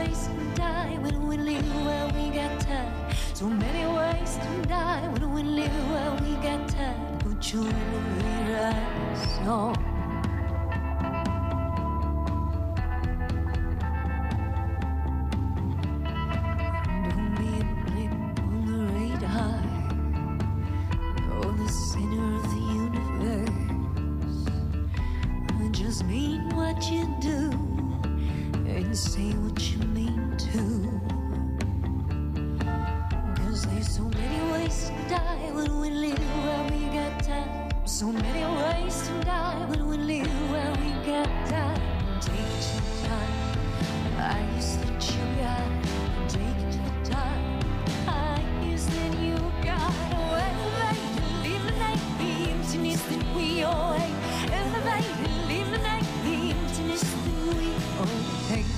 ways to die when we live while we got time. So many ways to die when we live while we got time. Put your elevator eyes on. Don't be a blip on the radar. You're the center of the universe. Just mean what you do and say what you mean to. 'Cause there's so many ways to die when we live while we got time. So many ways to die when we live while we got time. Take it to the time. I use that you got. Take it to the time. I use that you got. Elevate and eliminate the emptiness that we all hate. Elevate and eliminate the emptiness that we all hate.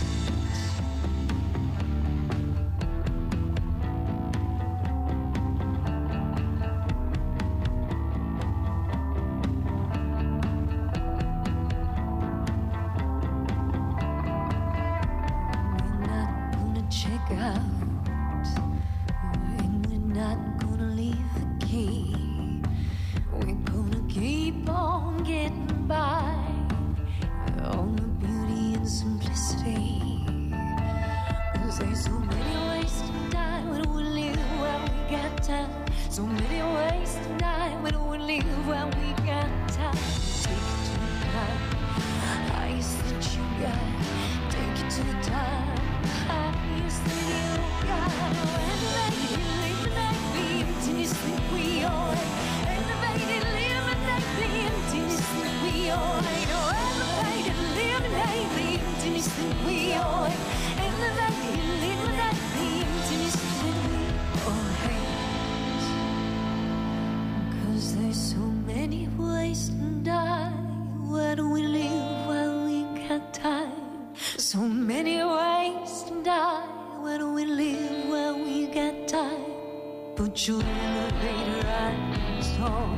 Put your elevator eyes on.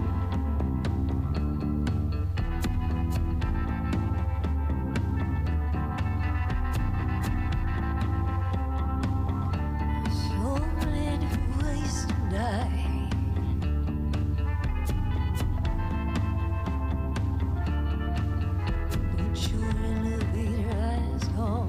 So many ways to die. Put your elevator eyes on.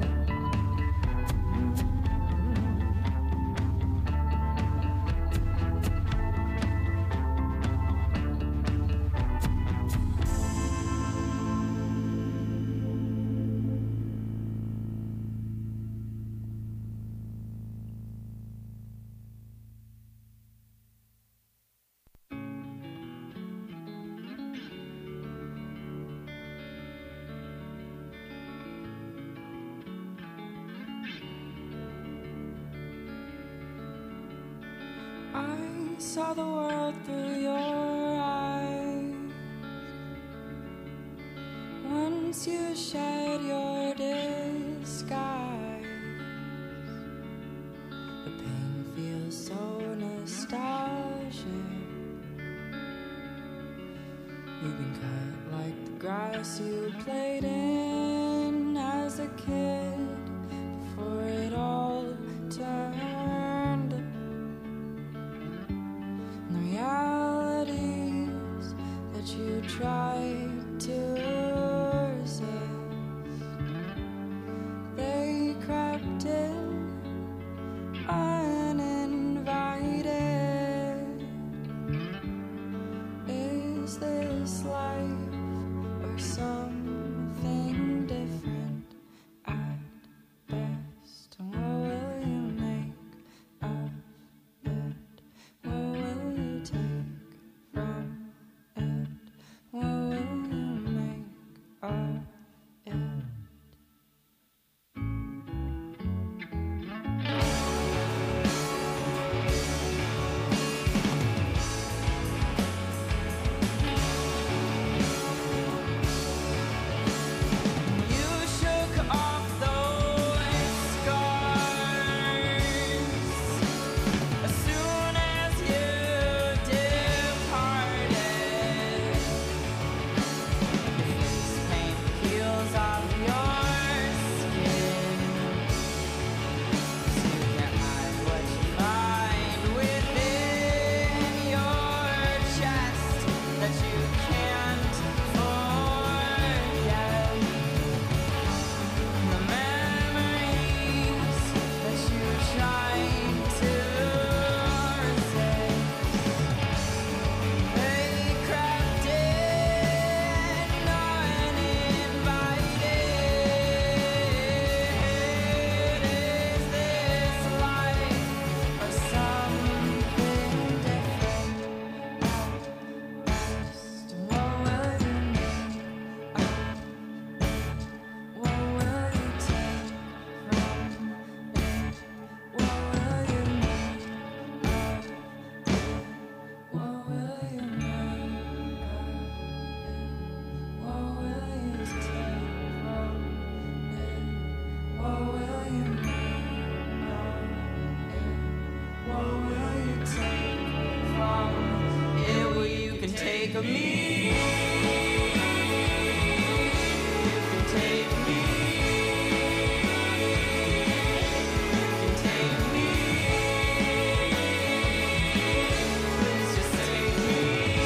I saw the world through your eyes. Once you shed your disguise, the pain feels so nostalgic. You've been cut like the grass you played in as a kid before it all turned. Realities that you tried to resist, they crept in uninvited. Is this life or something take me. Take me. Take me. Please just take me.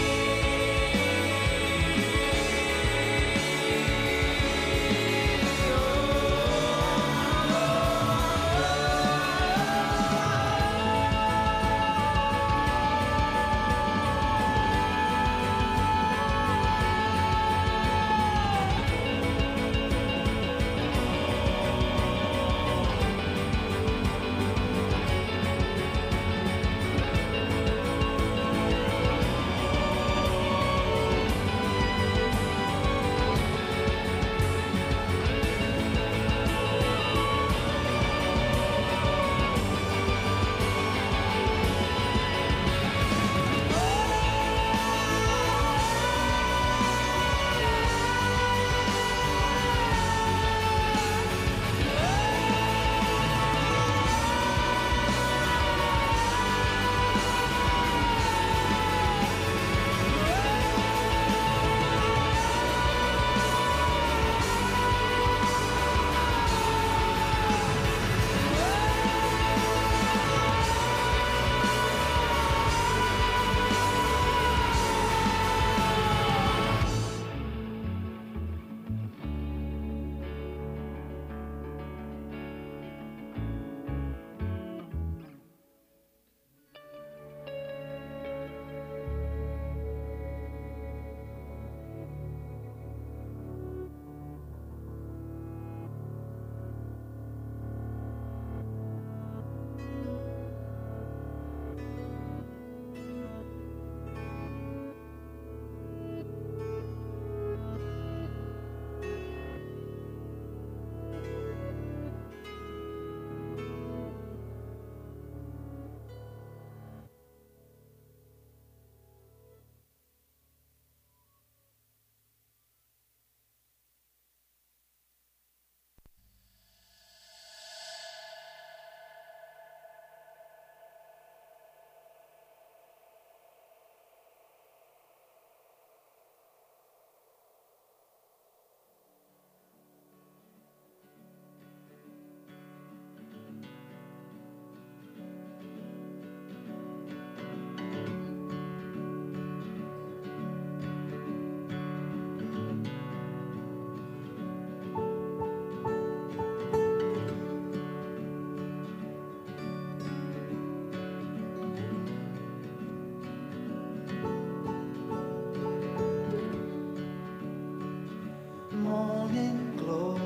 Morning glow,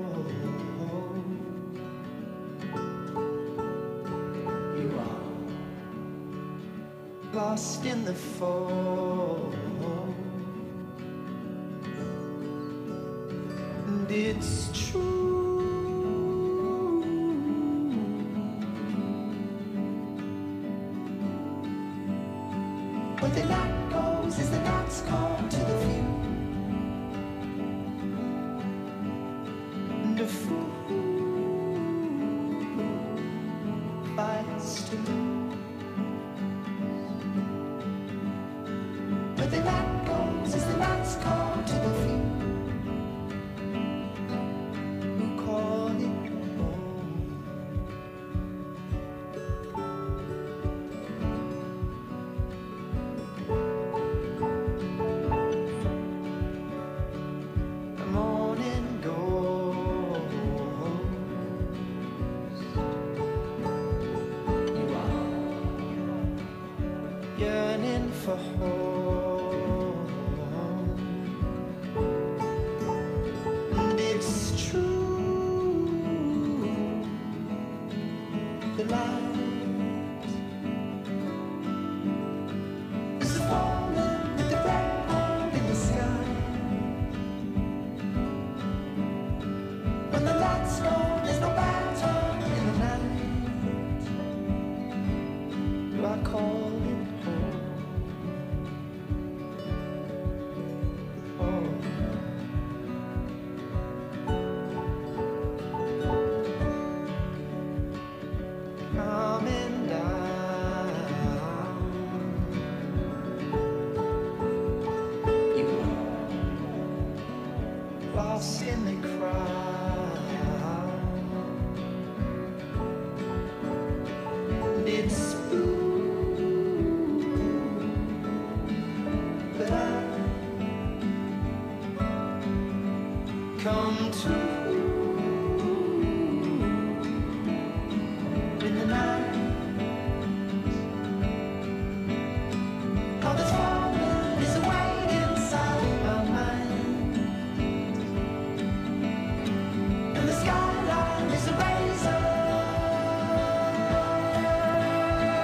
you are lost in the fold, and it's true. Where the light goes is the night's call to the view. And a fool fights to lose. Where the light goes is the night's call to the few who call it home. The morning goes, you are yearning for home, and it's true. The light is falling with the bright hole in the sky. When the lights go, there's no bad time in the night. Do I call it home? It's blue, but I come to in the night. All that's falling is away inside my mind, and the skyline is a razor.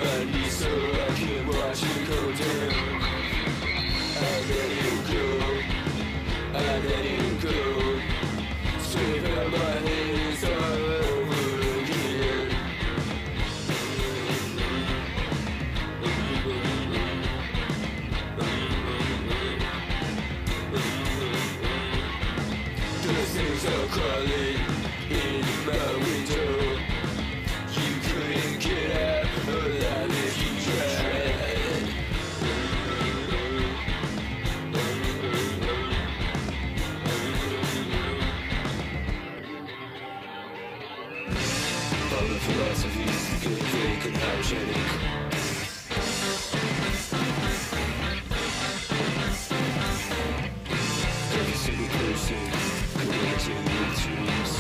你手握起我是口罩。I let you go, I let you go. Sweep up my hands all over again. The things are crawling in my window. You couldn't get out alive if you tried. All the philosophies get fake and hygienic. Every single person connecting with dreams.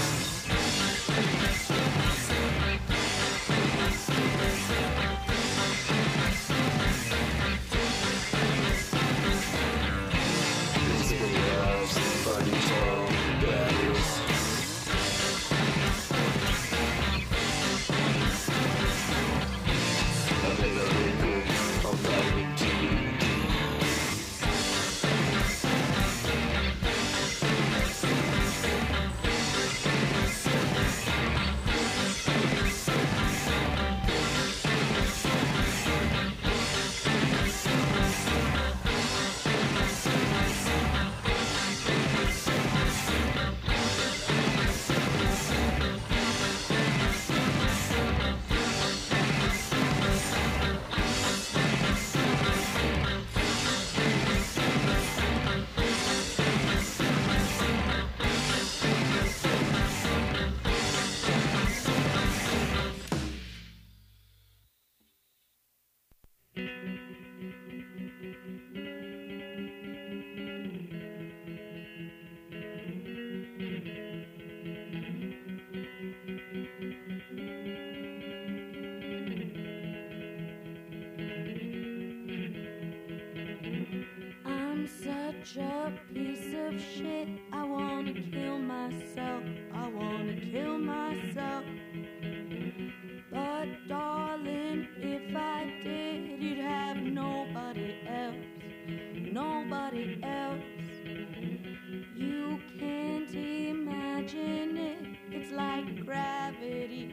I'm such a piece of shit. I wanna kill myself. I wanna kill myself. But darling, if I did, you'd have nobody else. Nobody else. You can't imagine it. It's like gravity.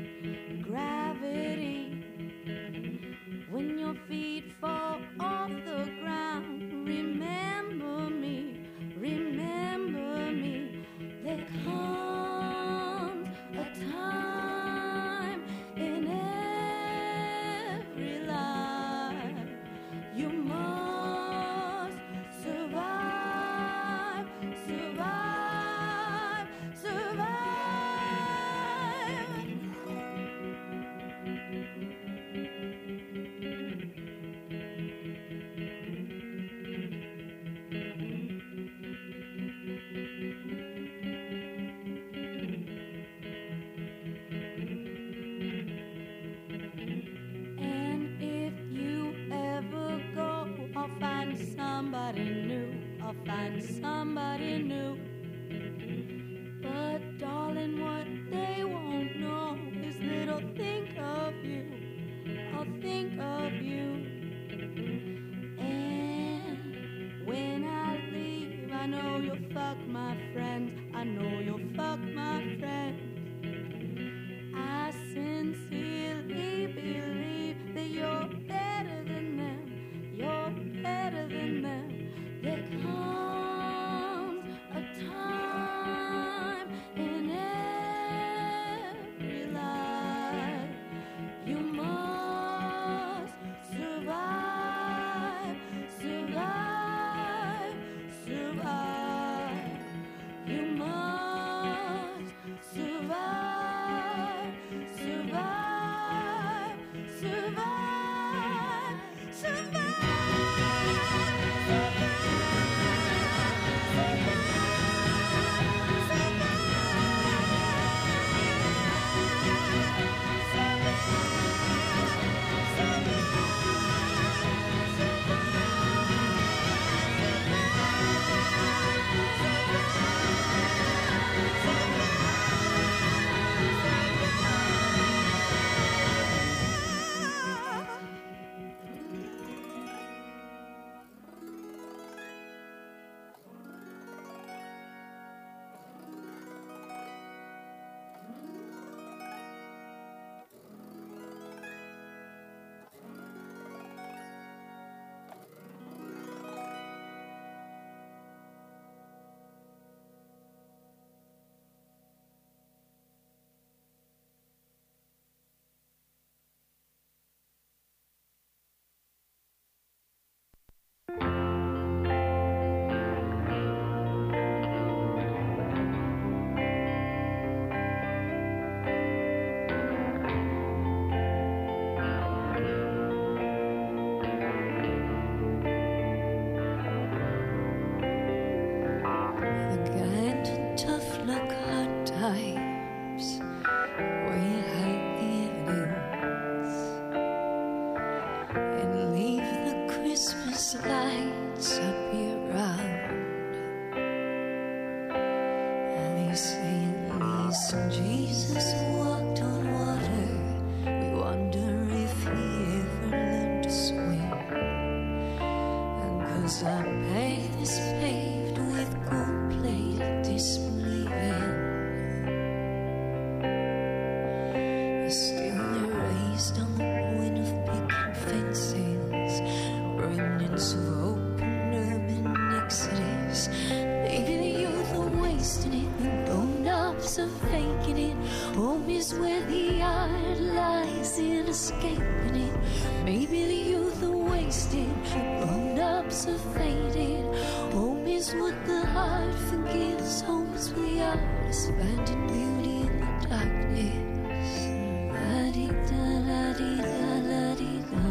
Gravity. When your feet fall off the ground, remember me, remember me. There comes a time in every life you must survive, survive, survive. And if you ever go, I'll find somebody new. I'll find somebody new. But darling, what they won't know is that I'll think of you. I'll think of you. And when I leave, I know you'll fuck my friends. I know you'll fuck my friends. I sincerely believe that you're better than them. You're better than them. There comes a time in every life you must survive, survive, survive. You must there's lights up here around. And they say at least Jesus walked on water. We wonder if he ever learned to swim. And 'cause our path is paved with gold-plated disbelieving, still they're raised on the point of picking fences, remnants of open urban exodus. Maybe the youth are wasting it, the grown-ups are faking it. Home is where the art lies in escaping it. Maybe the youth are wasted, the grown-ups are faded. Home is what the heart forgives. Home is where the artist finding beauty in the darkness. La-dee-da, la-dee-da, la-dee-da.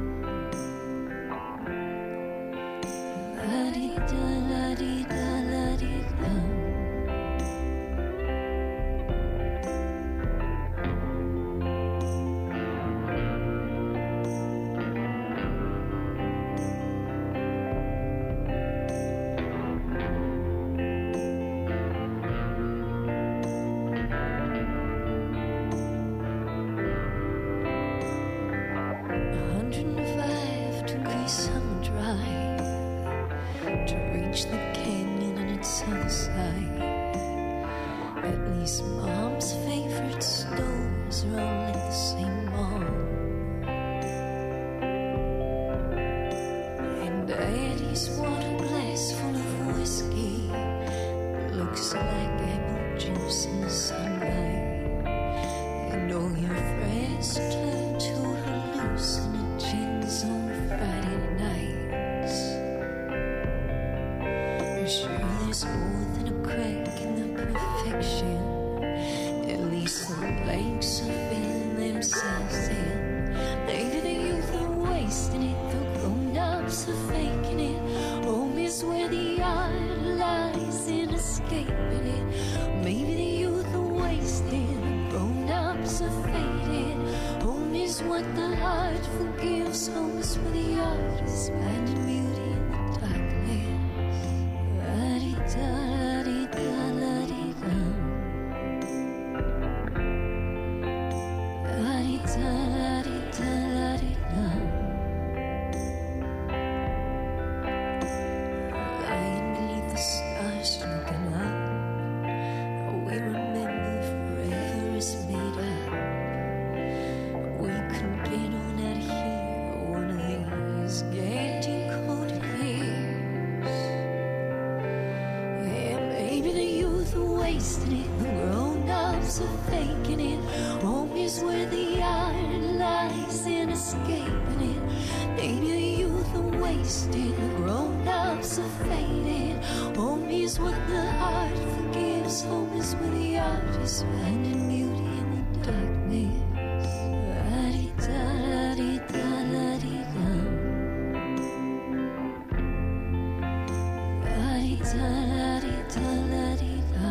La-dee-da, la-dee-da, la-dee-da. 105 degrees summer drive to reach the canyon and its other side. At least Mom's favorite stores are all at the same mall. And Daddy's water glass full of whiskey looks like apple juice in the sunlight. And all your friends turn to hallucinogens on Friday nights. Sure, there's more than a crack in the perfection. At least the blanks are filling themselves in. Maybe the youth are wasting it, the grown-ups are faking it. Home is where the art lies in escaping it. Maybe the youth are wasted, the grown-ups are faded. Home is what the heart forgives. Home is where the artist finding beauty in the darkness. La-dee-da, la-dee-da, la-dee-da. La-dee-da, la-dee-da, la-dee-da. Lying beneath the stars, looking up. We remember forever is made up. We couldn't get on out of here one of these candy-coated years. Yeah, maybe the youth are wasting it, the grown-ups are faking it. Home is where the art lies in escaping it. Maybe the youth are wasted, the grown-ups are faded. Home is what the heart forgives. Home is where the artist finding beauty in the darkness. La-dee-da, la-dee-da, la-dee-da. La-dee-da, la-dee-da, la-dee-da.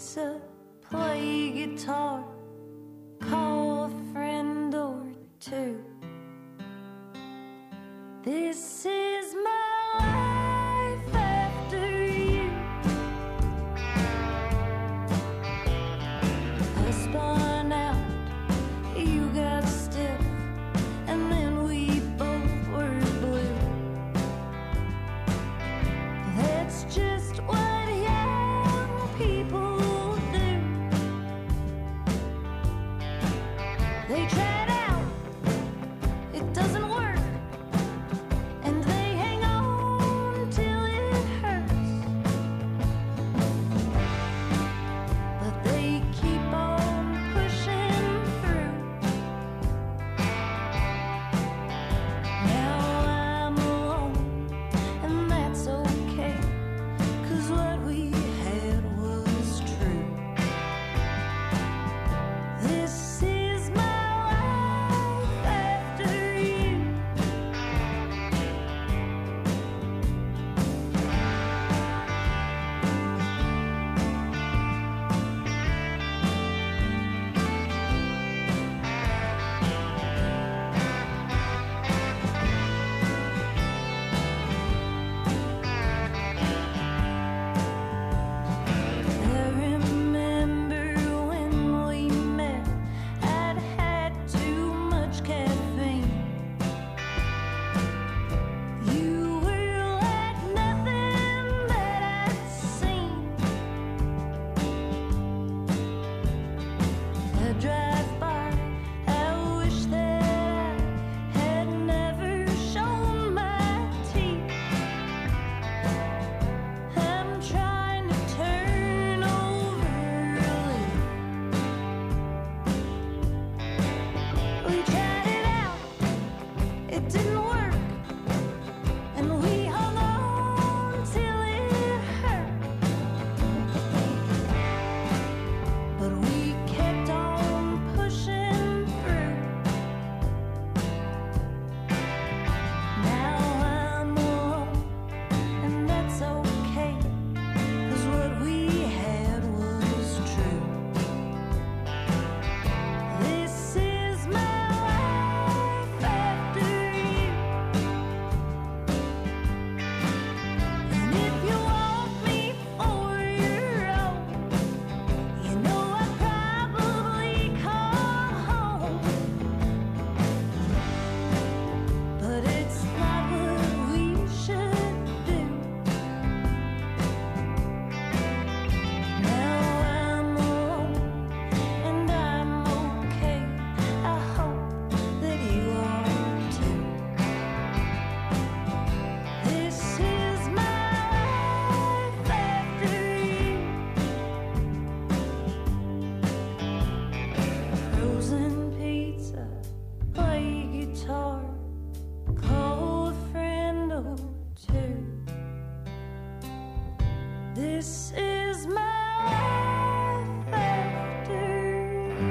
pizza, play guitar, call a friend or two. This is my life after you. I spun out, you got stiff, and then we both were blue. That's just what young people do. They try it out, it doesn't work, and they hang on till it hurts. But they keep on pushing through. Now I'm alone, and that's okay, 'cause what we had was true. This is my life after you. I remember when we met, I'd had too much caffeine. You were like nothing that I'd seen. I drive by, I wish that I had never shown my teeth. I'm trying to turn over a leaf. We tried it out, it didn't work, and we hung on till it hurt. But we kept on pushing through. Now I'm alone, and that's okay, 'cause what we had was true. This is my life after you. And if you want me for your own, you know I'd probably come home. But it's not what we should do. Now I'm alone, and I'm okay. I hope that you are too. This is my life after you. Frozen pizza, play guitar, call a friend or two. This is my life after you.